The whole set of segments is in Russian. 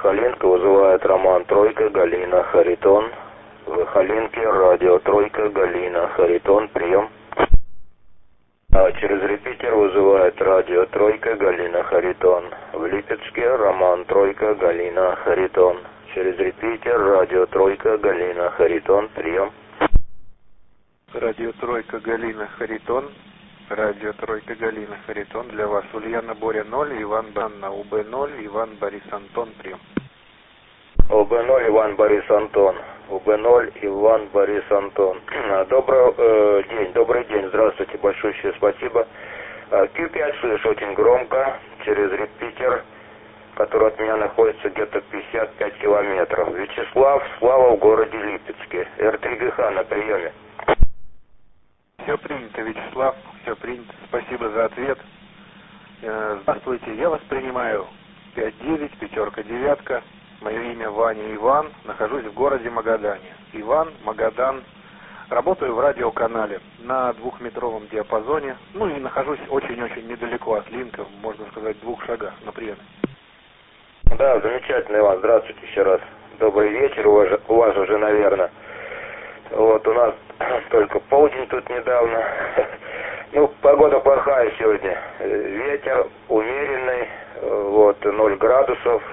Сахалинка вызывает Роман Тройка, Галина, Харитон. В Халинке радио Тройка, Галина, Харитон, прием. Через репитер вызывает радио Тройка, Галина, Харитон. В Липецке Роман Тройка, Галина, Харитон. Через репитер радио Тройка, Галина, Харитон, прием. Радио Тройка, Галина, Харитон. Радио Тройка, Галина, Харитон. Для вас Ульяна, Боря 0, Иван Банна, УБ0, Иван Борис Антон, прием. УБ0, Иван Борис Антон. УБ0, Иван Борис Антон. Добрый день, здравствуйте, большое спасибо. Q5 слышу очень громко, через репитер, который от меня находится где-то 55 километров. Вячеслав, Слава в городе Липецке. Р3ГХ на приеме. Все принято, Вячеслав, все принято. Спасибо за ответ. Здравствуйте, я вас принимаю 5-9, пятерка, девятка. Мое имя Ваня Иван, нахожусь в городе Магадане. Иван, Магадан. Работаю в радиоканале на 2-метровом диапазоне. Ну и нахожусь очень-очень недалеко от Линка, можно сказать, в 2 шагах на приеме. Да, замечательно, Иван. Здравствуйте еще раз. Добрый вечер, у вас уже, наверное. Вот, у нас только полдень тут недавно. Ну, погода плохая сегодня. Ветер умеренный, вот, 0 градусов,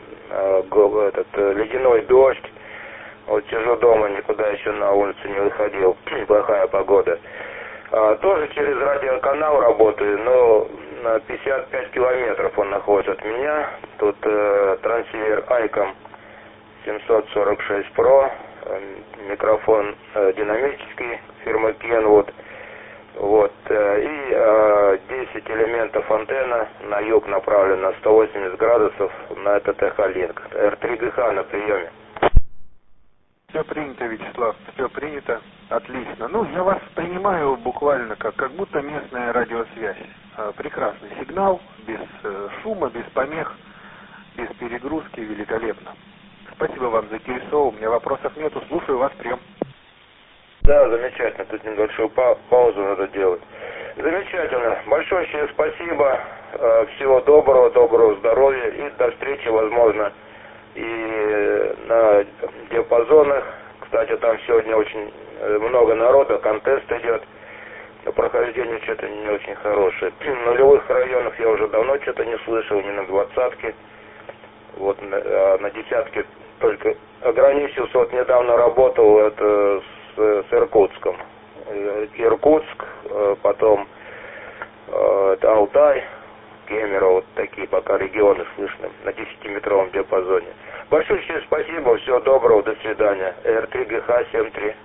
ледяной дождь. Вот сижу дома, никуда еще на улицу не выходил. Плохая погода. Тоже через радиоканал работаю, но на 55 километров он находится от меня. Тут трансивер ICOM 746 Pro, микрофон динамический фирмы Kenwood. Вот, и 10 элементов антенна на юг направлена на 180 градусов на этот эхолинк. Р3ГХ на приеме. Все принято, Вячеслав, все принято. Отлично. Ну, я вас принимаю буквально как будто местная радиосвязь. Прекрасный сигнал, без шума, без помех, без перегрузки, великолепно. Спасибо вам за КСО, у меня вопросов нету, слушаю вас, прием. Да, замечательно, тут небольшую паузу надо делать. Замечательно, большое спасибо, всего доброго здоровья и до встречи, возможно, и на диапазонах. Кстати, там сегодня очень много народа, контест идет, но прохождение что-то не очень хорошее. В нулевых районах я уже давно что-то не слышал, не на 20-ке, вот на 10-ке только ограничился, вот недавно работал это с Иркутском. Иркутск, потом это Алтай, Кемерово, вот такие пока регионы слышны на 10-метровом диапазоне. Большое спасибо, всего доброго, до свидания. Р3ГХ 73.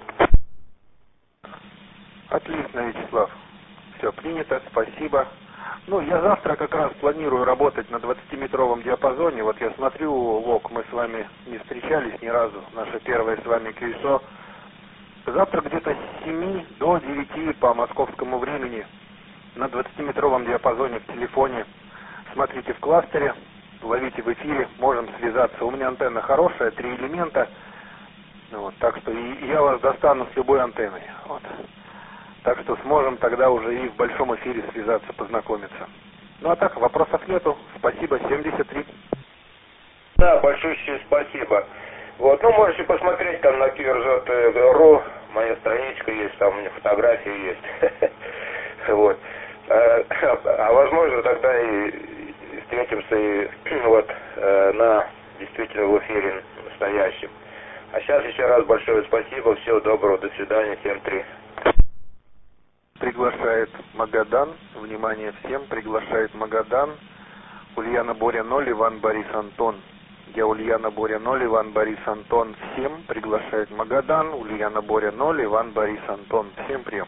Отлично, Вячеслав. Все принято, спасибо. Ну, я завтра как раз планирую работать на 20-метровом диапазоне. Вот я смотрю, Вок, мы с вами не встречались ни разу. Наше первое с вами КСО. Завтра где-то с 7 до 9 по московскому времени на 20-метровом диапазоне в телефоне. Смотрите в кластере, ловите в эфире, можем связаться. У меня антенна хорошая, 3 элемента. Вот, так что и я вас достану с любой антенной. Вот. Так что сможем тогда уже и в большом эфире связаться, познакомиться. Ну а так, вопросов нету. Спасибо, 73. Да, большое спасибо. Вот, ну можете посмотреть там на QRZ.ru, моя страничка есть, там у меня фотографии есть. Вот. А возможно тогда и встретимся и вот на действительно в эфире настоящем. А сейчас еще раз большое спасибо, всего доброго, до свидания, 7-3. Приглашает Магадан, внимание всем, приглашает Магадан, Ульяна Боря 0, Иван Борис Антон. Я Ульяна Боря 0, Иван Борис Антон. Всем приглашает Магадан, Ульяна Боря 0, Иван Борис Антон. Всем прием.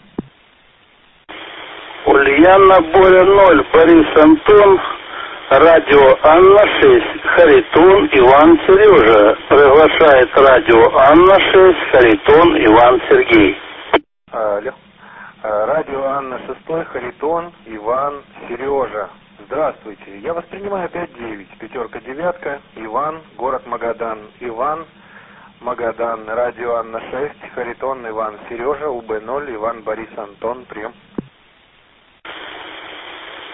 Ульяна Боря 0, Борис Антон. Радио Анна 6, Харитон, Иван Сережа. Приглашает радио Анна 6, Харитон, Иван Сергей. Алло. Радио Анна 6, Харитон, Иван, Сережа. Здравствуйте. Я вас принимаю 5-9, пятерка, девятка, Иван, город Магадан. Иван, Магадан, радио Анна 6, Харитон, Иван, Сережа, УБ0, Иван Борис Антон, прием.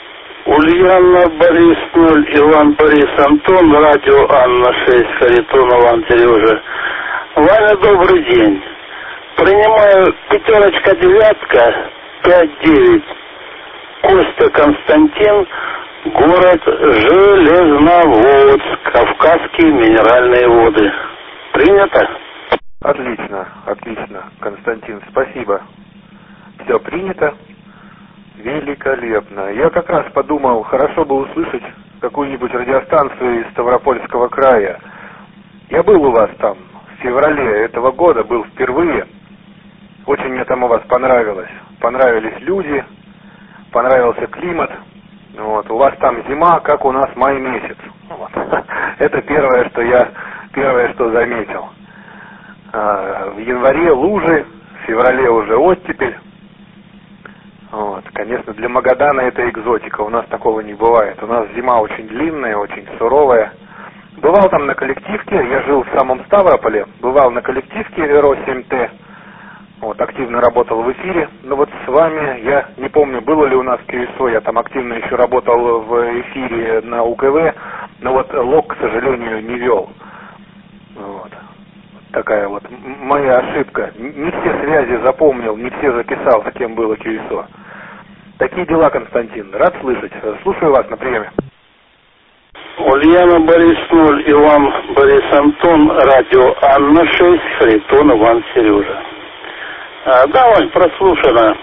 Ульяна Борис 0, Иван Борис Антон, радио Анна 6, Харитон Иван Сережа. Ваня, добрый день. Принимаю 5-9, 5-9. Костя Константин, город Железноводск, Кавказские минеральные воды. Принято? Отлично, отлично, Константин, спасибо. Все принято. Великолепно. Я как раз подумал, хорошо бы услышать какую-нибудь радиостанцию из Ставропольского края. Я был у вас там в феврале этого года, был впервые. Очень мне там у вас понравилось. Понравились люди, понравился климат. Вот. У вас там зима, как у нас май месяц. Вот. Это первое, что заметил. В январе лужи, в феврале уже оттепель. Вот. Конечно, для Магадана это экзотика, у нас такого не бывает. У нас зима очень длинная, очень суровая. Бывал там на коллективке, я жил в самом Ставрополе, бывал на коллективке РО-7Т, вот, активно работал в эфире. Но вот с вами, я не помню, было ли у нас КСО, я там активно еще работал в эфире на УКВ, но вот лог, к сожалению, не вел. Вот. Такая вот моя ошибка. Не все связи запомнил, не все записал, с кем было КСО. Такие дела, Константин. Рад слышать. Слушаю вас на приеме. Ульяна Борис 0, Иван Борис Антон, радио Анна 6, Харитон Иван Сережа. Да, Вань, прослушано.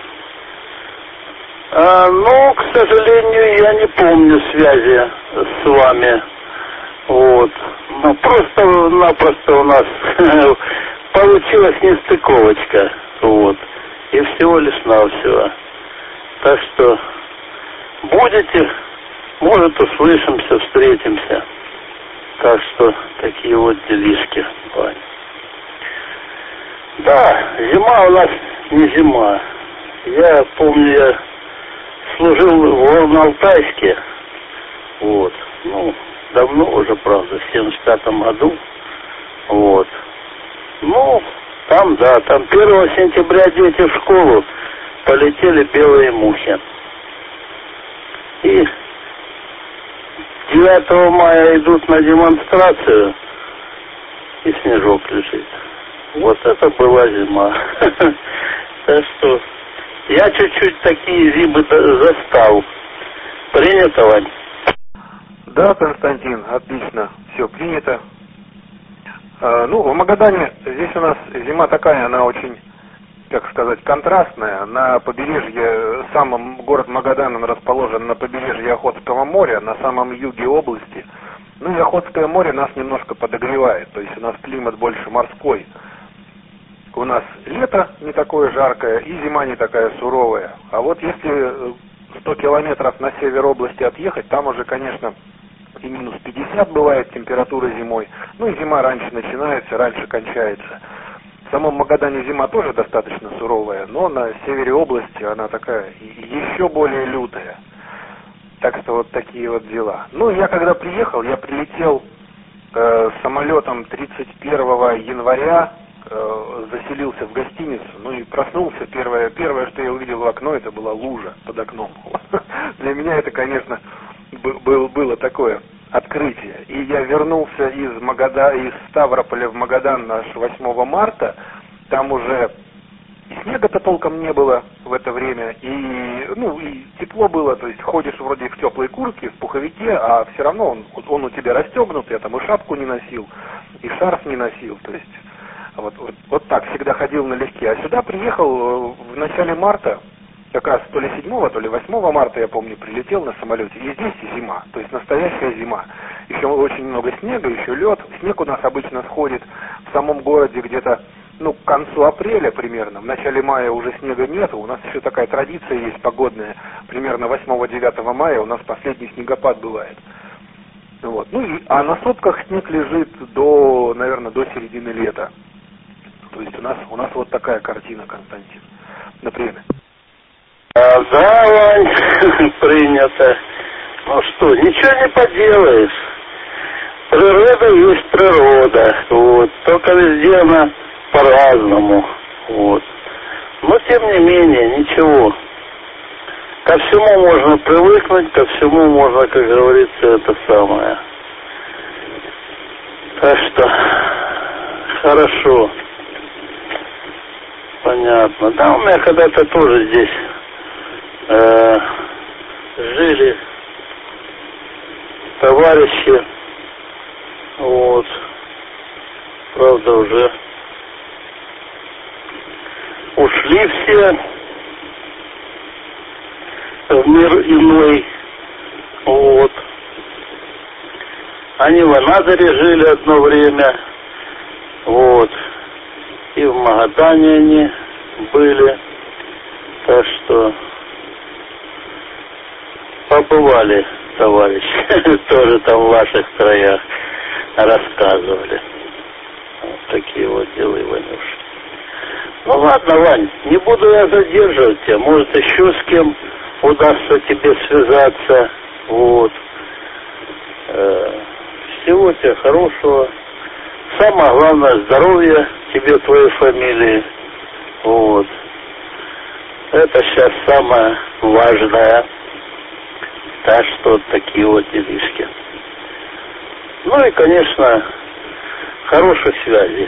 Но, к сожалению, я не помню связи с вами. Вот. Ну, просто-напросто у нас получилась нестыковочка. Вот. И всего лишь навсего. Так что будете, может, услышимся, встретимся. Так что такие вот делишки, Вань. Да, зима у нас не зима. Я помню, я служил в Горно-Алтайске. Вот. Ну, давно уже, правда, в 75-м году. Вот. Ну, там, да, там 1 сентября дети в школу полетели белые мухи. И 9 мая идут на демонстрацию, и снежок лежит. Вот это была зима. Так что я чуть-чуть такие зимы застал. Принято, Вань? Да, Константин, отлично, все принято. Ну, в Магадане здесь у нас зима такая, она очень, как сказать, контрастная. На побережье, город Магадан, он расположен на побережье Охотского моря, на самом юге области. Ну и Охотское море нас немножко подогревает, то есть у нас климат больше морской. У нас лето не такое жаркое и зима не такая суровая. А вот если 100 километров на север области отъехать, там уже, конечно, и минус 50 бывает температура зимой. Ну и зима раньше начинается, раньше кончается. В самом Магадане зима тоже достаточно суровая, но на севере области она такая еще более лютая. Так что вот такие вот дела. Ну, я когда приехал, я прилетел самолетом 31 января, заселился в гостиницу, ну и проснулся. Первое, что я увидел в окно, это была лужа под окном. Для меня это, конечно, было такое открытие. И я вернулся из Ставрополя в Магадан аж 8 марта. Там уже и снега-то толком не было в это время, и тепло было, то есть ходишь вроде в теплой куртке, в пуховике, а все равно он у тебя расстегнут, я там и шапку не носил, и шарф не носил, то есть вот так всегда ходил налегке. А сюда приехал в начале марта, как раз то ли 7, то ли 8 марта, я помню, прилетел на самолете, и здесь зима, то есть настоящая зима. Еще очень много снега, еще лед. Снег у нас обычно сходит в самом городе где-то, к концу апреля примерно. В начале мая уже снега нету. У нас еще такая традиция есть погодная. Примерно 8-9 мая у нас последний снегопад бывает. Вот. А на сопках снег лежит наверное, до середины лета. То есть у нас вот такая картина, Константин. Например. Да, Вань, принято. Ну что, ничего не поделаешь. Природа есть природа. Вот. Только везде она по-разному. Вот. Но тем не менее, ничего. ко всему можно привыкнуть, ко всему можно, как говорится, это самое. Так что, хорошо. Понятно. Да, у меня когда-то тоже здесь жили товарищи. Вот. Правда, уже ушли все в мир иной. Вот. Они в Анадыре жили одно время. Вот. И в Магадане они были. Так что побывали, товарищи, тоже там в ваших краях рассказывали. Вот такие вот дела, Иванюш. Ну ладно, Вань, не буду я задерживать тебя. Может, еще с кем удастся тебе связаться. Вот. Всего тебе хорошего. Самое главное, здоровья тебе, твоей фамилии. Вот. Это сейчас самое важное. Так что вот такие вот делишки. Ну и, конечно, хороших связей.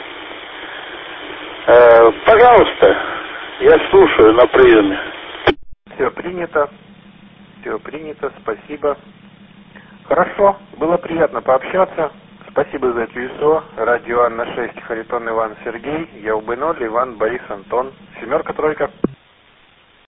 Пожалуйста, я слушаю на приеме. Все принято. Все принято, спасибо. Хорошо, было приятно пообщаться. Спасибо за ТЮСО. Радио Анна 6, Харитон Иван Сергей, ЯУБ 0, Иван Борис Антон. 7-тройка.